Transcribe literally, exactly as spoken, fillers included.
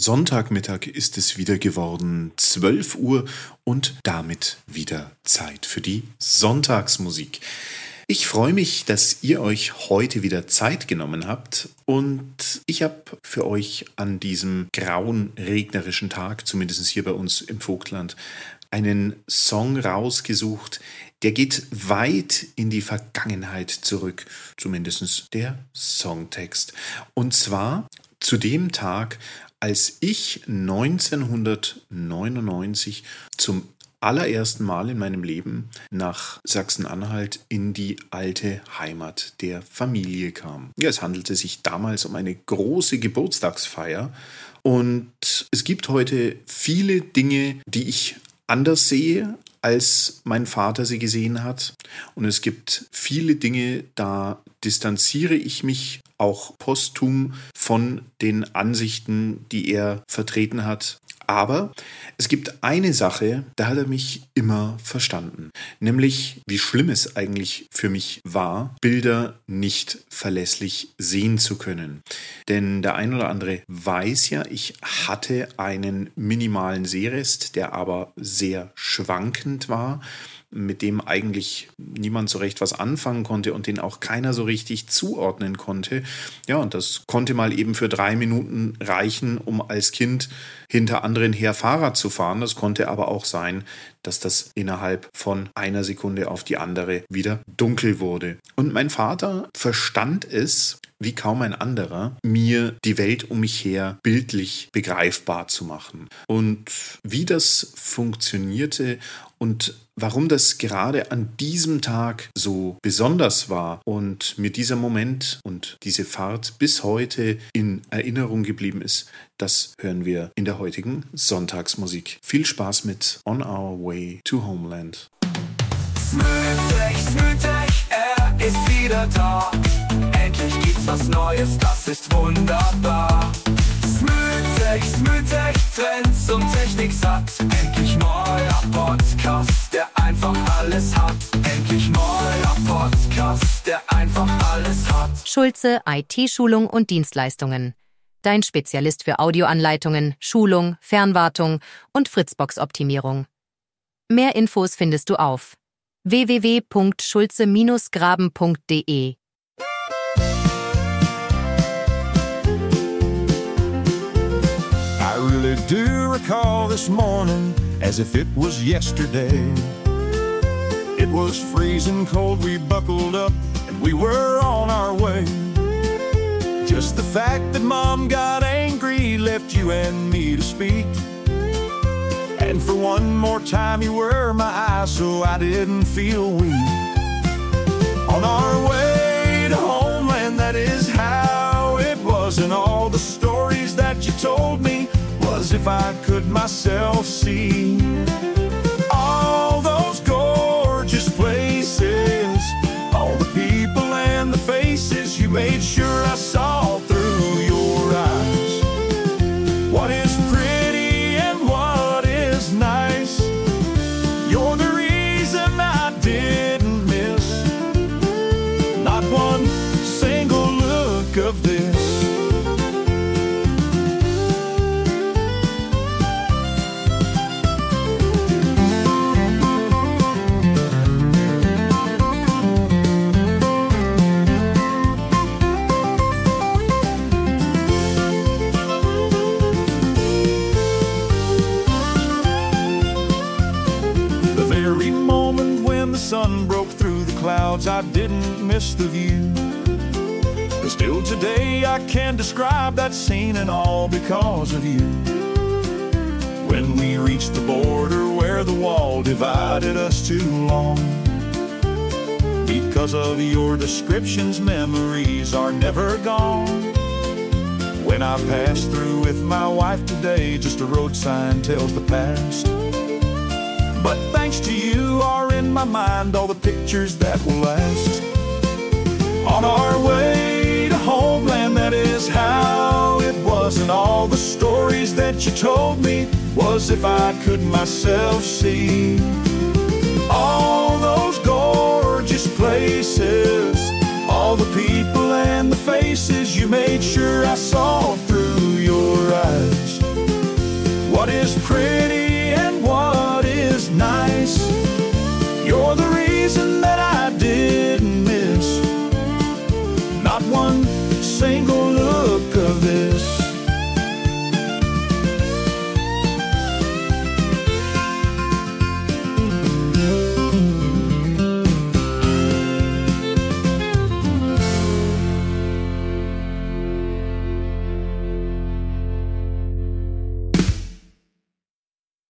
Sonntagmittag ist es wieder geworden, zwölf Uhr und damit wieder Zeit für die Sonntagsmusik. Ich freue mich, dass ihr euch heute wieder Zeit genommen habt und ich habe für euch an diesem grauen, regnerischen Tag, zumindest hier bei uns im Vogtland, einen Song rausgesucht, der geht weit in die Vergangenheit zurück, zumindest der Songtext. Und zwar zu dem Tag, als ich neunzehnhundertneunundneunzig zum allerersten Mal in meinem Leben nach Sachsen-Anhalt in die alte Heimat der Familie kam. Ja, es handelte sich damals um eine große Geburtstagsfeier und es gibt heute viele Dinge, die ich anders sehe, als mein Vater sie gesehen hat. Und es gibt viele Dinge, da distanziere ich mich auch posthum von den Ansichten, die er vertreten hat. Aber es gibt eine Sache, da hat er mich immer verstanden, nämlich wie schlimm es eigentlich für mich war, Bilder nicht verlässlich sehen zu können. Denn der ein oder andere weiß ja, ich hatte einen minimalen Sehrest, der aber sehr schwankend war, mit dem eigentlich niemand so recht was anfangen konnte und den auch keiner so richtig zuordnen konnte. Ja, und das konnte mal eben für drei Minuten reichen, um als Kind hinter anderen her Fahrrad zu fahren. Das konnte aber auch sein, dass das innerhalb von einer Sekunde auf die andere wieder dunkel wurde. Und mein Vater verstand es, wie kaum ein anderer, mir die Welt um mich her bildlich begreifbar zu machen. Und wie das funktionierte und warum das gerade an diesem Tag so besonders war und mir dieser Moment und diese Fahrt bis heute in Erinnerung geblieben ist, das hören wir in der heutigen Sonntagsmusik. Viel Spaß mit On Our Way to Homeland. Smoothig, smoothig, er ist wieder da. Endlich gibt's was Neues, das ist wunderbar. Smoothig, smoothig, Trends und Technik satt. Endlich neuer Podcast, der einfach alles hat. Endlich neuer Podcast, der einfach alles hat. Schulze I T-Schulung und Dienstleistungen. Dein Spezialist für Audioanleitungen, Schulung, Fernwartung und Fritzbox-Optimierung. Mehr Infos findest du auf w w w punkt schulze graben punkt de. I really do recall this morning as if it was yesterday. It was freezing cold, we buckled up and we were on our way. Just the fact that Mom got angry left you and me to speak. And for one more time you were my eyes so I didn't feel weak. On our way to homeland, that is how it was. And all the stories that you told me was if I could myself see. All those gorgeous places, all the people and the faces, you made sure I saw through your eyes. What is pretty and what is nice, you're the reason I didn't miss not one single look of this. Sun broke through the clouds, I didn't miss the view. But still today I can describe that scene and all because of you. When we reached the border where the wall divided us too long, because of your descriptions, memories are never gone. When I pass through with my wife today, just a road sign tells the past. But thanks to you are in my mind all the pictures that will last. On our way to homeland, that is how it was. And all the stories that you told me was if I could myself see. All those gorgeous places, all the people and the faces, you made sure I saw through.